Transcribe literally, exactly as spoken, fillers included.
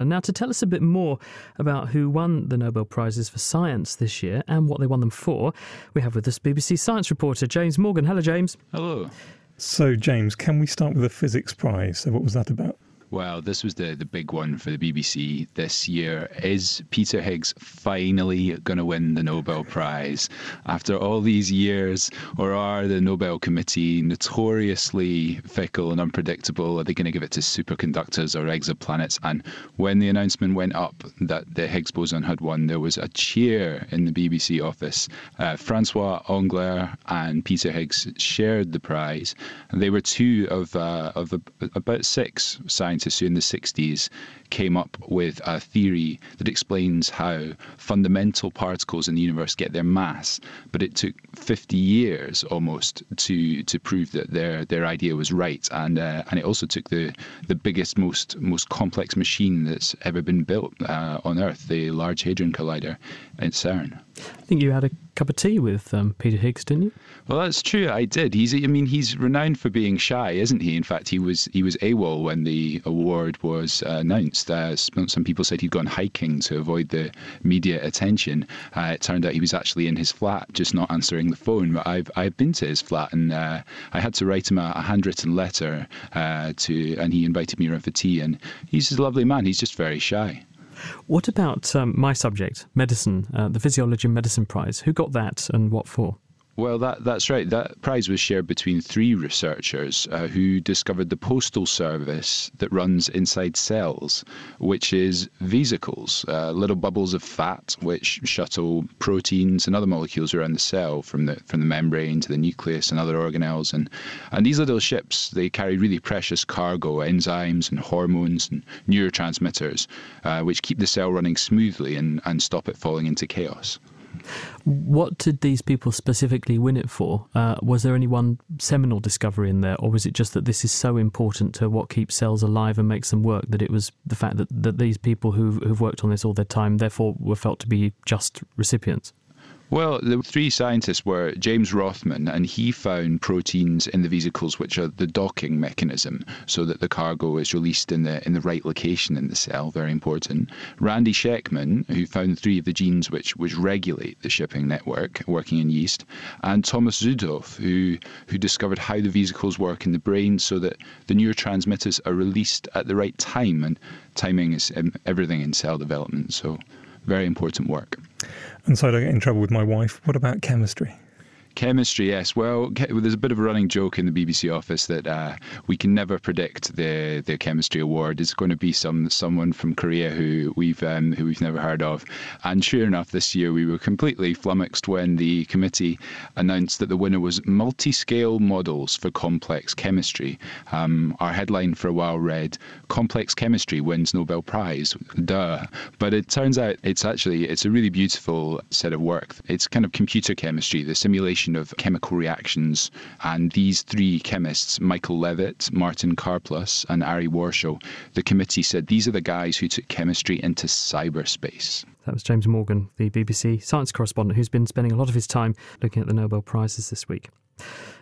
Now, to tell us a bit more about who won the Nobel Prizes for Science this year and what they won them for, we have with us B B C science reporter James Morgan. Hello, James. Hello. So, James, can we start with the Physics Prize? So what was that about? Well, this was the, the big one for the B B C this year. Is Peter Higgs finally going to win the Nobel Prize after all these years? Or are the Nobel Committee notoriously fickle and unpredictable? Are they going to give it to superconductors or exoplanets? And when the announcement went up that the Higgs boson had won, there was a cheer in the B B C office. Uh, Francois Englert and Peter Higgs shared the prize. And they were two of, uh, of a, about six scientists who in the sixties came up with a theory that explains how fundamental particles in the universe get their mass. But it took fifty years almost to to prove that their their idea was right. And uh, and it also took the the biggest, most most complex machine that's ever been built uh, on Earth, the Large Hadron Collider at CERN. I think you had a cup of tea with um, Peter Higgs, didn't you? Well, that's true. I did. He's, I mean, he's renowned for being shy, isn't he? In fact, he was he was AWOL when the award was uh, announced. Uh, some people said he'd gone hiking to avoid the media attention. Uh, it turned out he was actually in his flat, just not answering the phone. But I've I've been to his flat, and uh, I had to write him a, a handwritten letter uh, to, and he invited me around for tea. And he's a lovely man. He's just very shy. What about um, my subject, medicine, uh, the Physiology and Medicine Prize? Who got that and what for? Well, that, that's right. That prize was shared between three researchers uh, who discovered the postal service that runs inside cells, which is vesicles, uh, little bubbles of fat which shuttle proteins and other molecules around the cell from the from the membrane to the nucleus and other organelles. And, and these little ships, they carry really precious cargo, enzymes and hormones and neurotransmitters, uh, which keep the cell running smoothly and, and stop it falling into chaos. What did these people specifically win it for? Uh, was there any one seminal discovery in there, or was it just that this is so important to what keeps cells alive and makes them work that it was the fact that, that these people who've, who've worked on this all their time therefore were felt to be just recipients? Well, the three scientists were James Rothman, and he found proteins in the vesicles which are the docking mechanism, so that the cargo is released in the in the right location in the cell, very important. Randy Sheckman, who found three of the genes which, which regulate the shipping network, working in yeast, and Thomas Züdolf, who, who discovered how the vesicles work in the brain so that the neurotransmitters are released at the right time, and timing is everything in cell development, so very important work. And so I don't get in trouble with my wife. What about chemistry? Chemistry, yes. Well, there's a bit of a running joke in the B B C office that uh, we can never predict the the chemistry award. It's going to be some someone from Korea who we've um, who we've never heard of. And sure enough, this year we were completely flummoxed when the committee announced that the winner was multi-scale models for complex chemistry. Um, our headline for a while read, "Complex chemistry wins Nobel Prize." Duh. But it turns out it's actually it's a really beautiful set of work. It's kind of computer chemistry, the simulation of chemical reactions, and these three chemists, Michael Levitt, Martin Karplus and Ari Warshel, the committee said these are the guys who took chemistry into cyberspace. That was James Morgan, the B B C science correspondent, who's been spending a lot of his time looking at the Nobel Prizes this week.